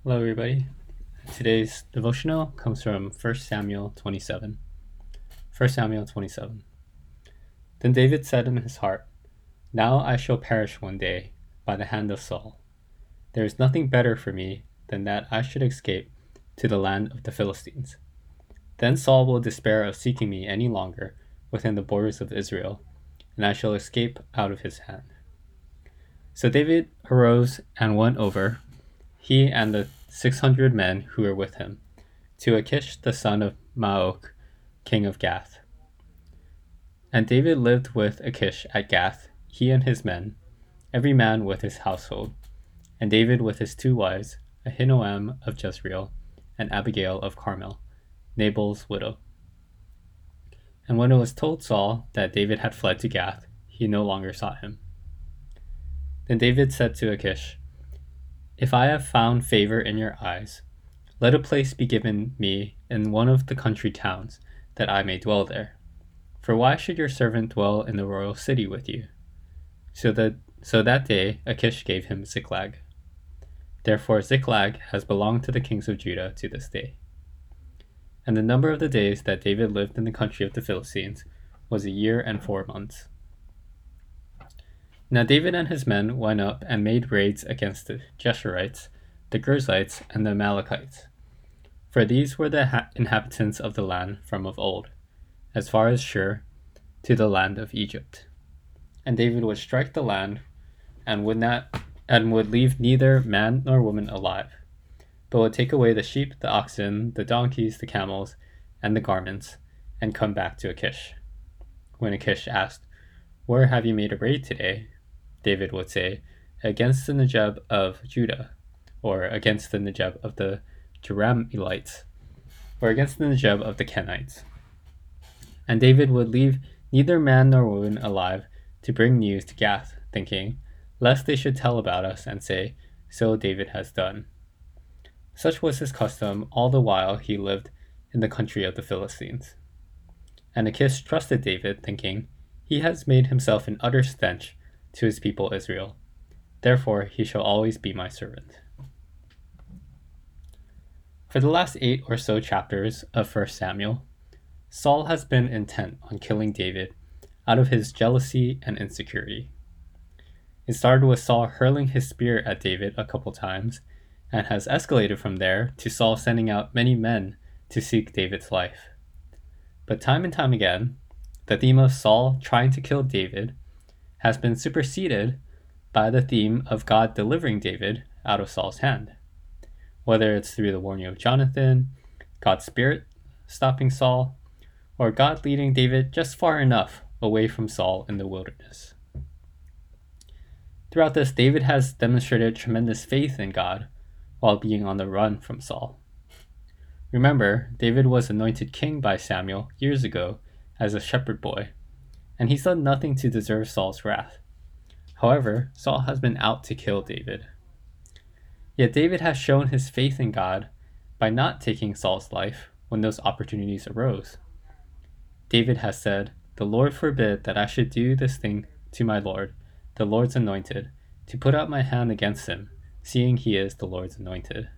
Hello, everybody. Today's devotional comes from 1 Samuel 27. 1 Samuel 27. Then David said in his heart, "Now I shall perish one day by the hand of Saul. There is nothing better for me than that I should escape to the land of the Philistines. Then Saul will despair of seeking me any longer within the borders of Israel, and I shall escape out of his hand." So David arose and went over, he and the 600 men who were with him, to Achish the son of Maoch, king of Gath. And David lived with Achish at Gath, he and his men, every man with his household, and David with his two wives, Ahinoam of Jezreel, and Abigail of Carmel, Nabal's widow. And when it was told Saul that David had fled to Gath, he no longer sought him. Then David said to Achish, "If I have found favor in your eyes, let a place be given me in one of the country towns, that I may dwell there. For why should your servant dwell in the royal city with you?" So that day Achish gave him Ziklag. Therefore Ziklag has belonged to the kings of Judah to this day. And the number of the days that David lived in the country of the Philistines was 1 year and 4 months. Now David and his men went up and made raids against the Geshurites, the Girzites, and the Amalekites, for these were the inhabitants of the land from of old, as far as Shur, to the land of Egypt. And David would strike the land, and would leave neither man nor woman alive, but would take away the sheep, the oxen, the donkeys, the camels, and the garments, and come back to Achish. When Achish asked, "Where have you made a raid today?" David would say, "Against the Negeb of Judah," or "against the Negeb of the Jerahmeelites," or "against the Negeb of the Kenites." And David would leave neither man nor woman alive to bring news to Gath, thinking, lest they should tell about us and say, "So David has done." Such was his custom all the while he lived in the country of the Philistines. And Achish trusted David, thinking, "He has made himself an utter stench to his people Israel. Therefore he shall always be my servant." For the last 8 or so chapters of 1 Samuel, Saul has been intent on killing David out of his jealousy and insecurity. It started with Saul hurling his spear at David a couple times, and has escalated from there to Saul sending out many men to seek David's life. But time and time again, the theme of Saul trying to kill David has been superseded by the theme of God delivering David out of Saul's hand. Whether it's through the warning of Jonathan, God's Spirit stopping Saul, or God leading David just far enough away from Saul in the wilderness. Throughout this, David has demonstrated tremendous faith in God while being on the run from Saul. Remember, David was anointed king by Samuel years ago as a shepherd boy, and he's done nothing to deserve Saul's wrath. However, Saul has been out to kill David. Yet David has shown his faith in God by not taking Saul's life when those opportunities arose. David has said, "The Lord forbid that I should do this thing to my Lord, the Lord's anointed, to put out my hand against him, seeing he is the Lord's anointed."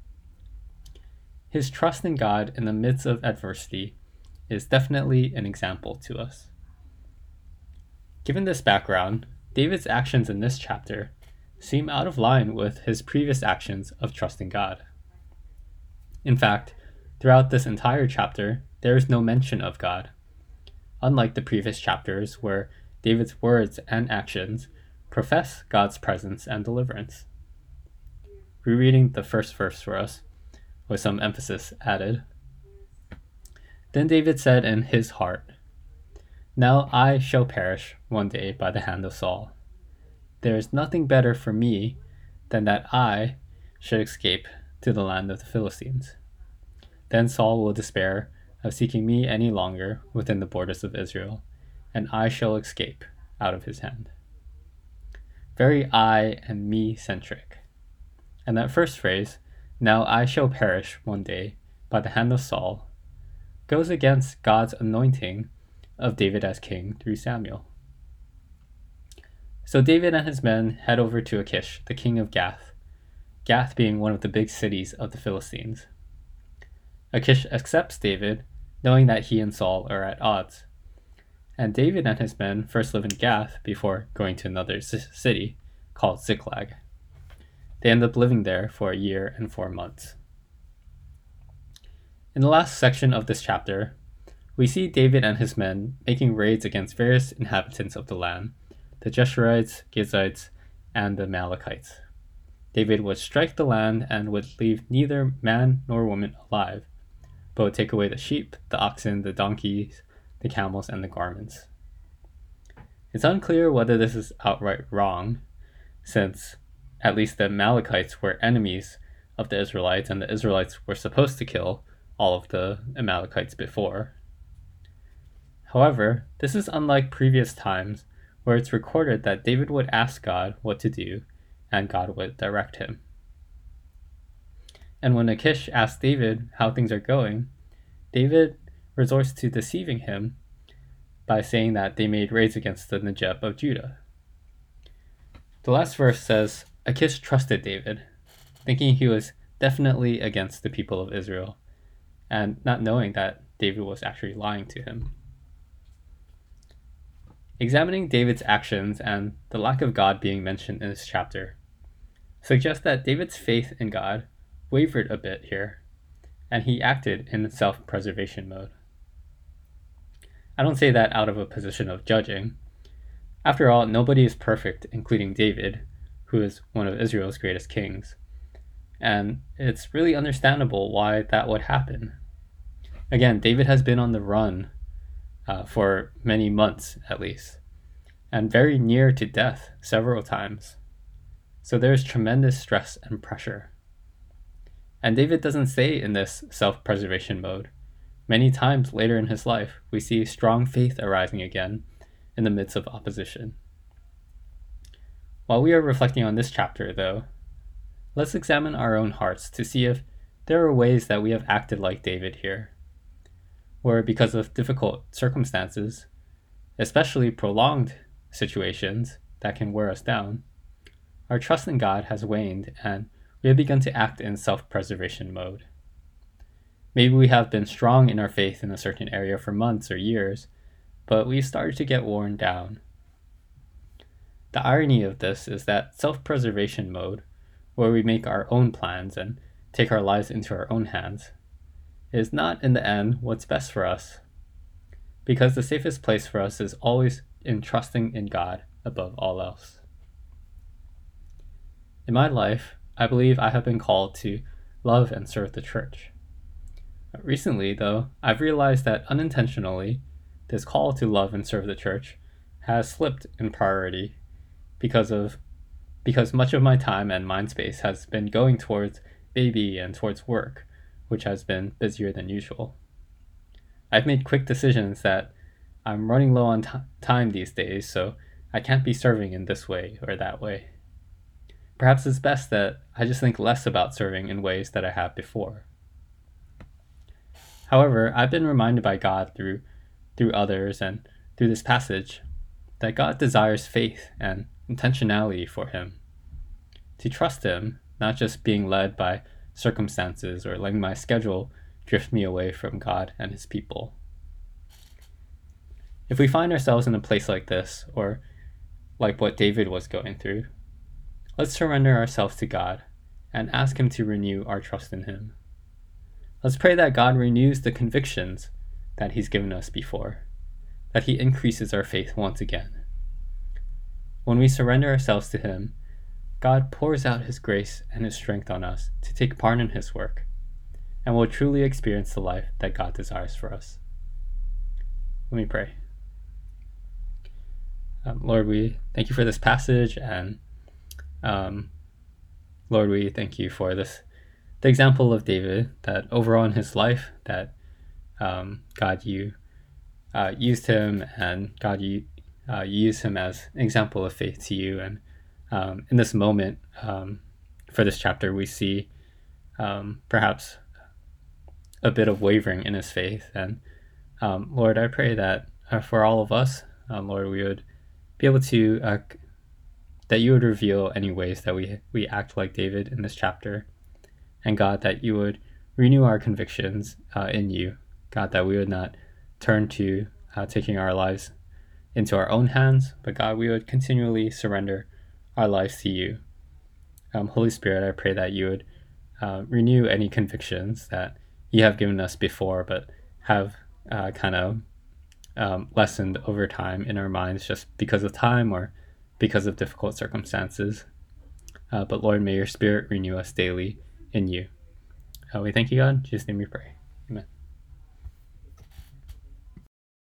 His trust in God in the midst of adversity is definitely an example to us. Given this background, David's actions in this chapter seem out of line with his previous actions of trusting God. In fact, throughout this entire chapter, there is no mention of God, unlike the previous chapters where David's words and actions profess God's presence and deliverance. Rereading the first verse for us, with some emphasis added. Then David said in his heart, "Now I shall perish one day by the hand of Saul. There is nothing better for me than that I should escape to the land of the Philistines. Then Saul will despair of seeking me any longer within the borders of Israel, and I shall escape out of his hand." Very I and me centric. And that first phrase, "Now I shall perish one day by the hand of Saul," goes against God's anointing of David as king through Samuel. So David and his men head over to Achish, the king of Gath, Gath being one of the big cities of the Philistines. Achish accepts David, knowing that he and Saul are at odds. And David and his men first live in Gath before going to another city called Ziklag. They end up living there for a year and 4 months. In the last section of this chapter, we see David and his men making raids against various inhabitants of the land, the Geshurites, Gizites, and the Amalekites. David would strike the land and would leave neither man nor woman alive, but would take away the sheep, the oxen, the donkeys, the camels, and the garments. It's unclear whether this is outright wrong, since at least the Amalekites were enemies of the Israelites, and the Israelites were supposed to kill all of the Amalekites before. However, this is unlike previous times where it's recorded that David would ask God what to do, and God would direct him. And when Achish asks David how things are going, David resorts to deceiving him by saying that they made raids against the Negeb of Judah. The last verse says, Achish trusted David, thinking he was definitely against the people of Israel, and not knowing that David was actually lying to him. Examining David's actions and the lack of God being mentioned in this chapter suggests that David's faith in God wavered a bit here, and he acted in self-preservation mode. I don't say that out of a position of judging. After all, nobody is perfect, including David, who is one of Israel's greatest kings. And it's really understandable why that would happen. Again, David has been on the run for many months at least, and very near to death several times. So there's tremendous stress and pressure. And David doesn't stay in this self-preservation mode. Many times later in his life, we see strong faith arising again in the midst of opposition. While we are reflecting on this chapter, though, let's examine our own hearts to see if there are ways that we have acted like David here, where because of difficult circumstances, especially prolonged situations that can wear us down, our trust in God has waned and we have begun to act in self-preservation mode. Maybe we have been strong in our faith in a certain area for months or years, but we started to get worn down. The irony of this is that self-preservation mode, where we make our own plans and take our lives into our own hands, is not in the end what's best for us, because the safest place for us is always in trusting in God above all else. In my life, I believe I have been called to love and serve the church. Recently, though, I've realized that unintentionally, this call to love and serve the church has slipped in priority because much of my time and mind space has been going towards baby and towards work, which has been busier than usual. I've made quick decisions that I'm running low on time these days, so I can't be serving in this way or that way. Perhaps it's best that I just think less about serving in ways that I have before. However, I've been reminded by God through others and through this passage that God desires faith and intentionality for him. To trust him, not just being led by circumstances or letting my schedule drift me away from God and his people. If we find ourselves in a place like this, or like what David was going through, let's surrender ourselves to God and ask him to renew our trust in him. Let's pray that God renews the convictions that he's given us before, that he increases our faith once again. When we surrender ourselves to him, God pours out his grace and his strength on us to take part in his work, and we'll truly experience the life that God desires for us. Let me pray. Lord, we thank you for this passage, and Lord, we thank you for the example of David, that overall in his life, that God, you used him, and God, you used him as an example of faith to you. And in this moment, for this chapter, we see perhaps a bit of wavering in his faith. And Lord, I pray that for all of us, Lord, we would be able to that you would reveal any ways that we act like David in this chapter. And God, that you would renew our convictions in you. God, that we would not turn to taking our lives into our own hands, but God, we would continually surrender our lives to you. Holy Spirit, I pray that you would renew any convictions that you have given us before, but have kind of lessened over time in our minds just because of time or because of difficult circumstances. But Lord, may your Spirit renew us daily in you. We thank you, God. In Jesus' name we pray.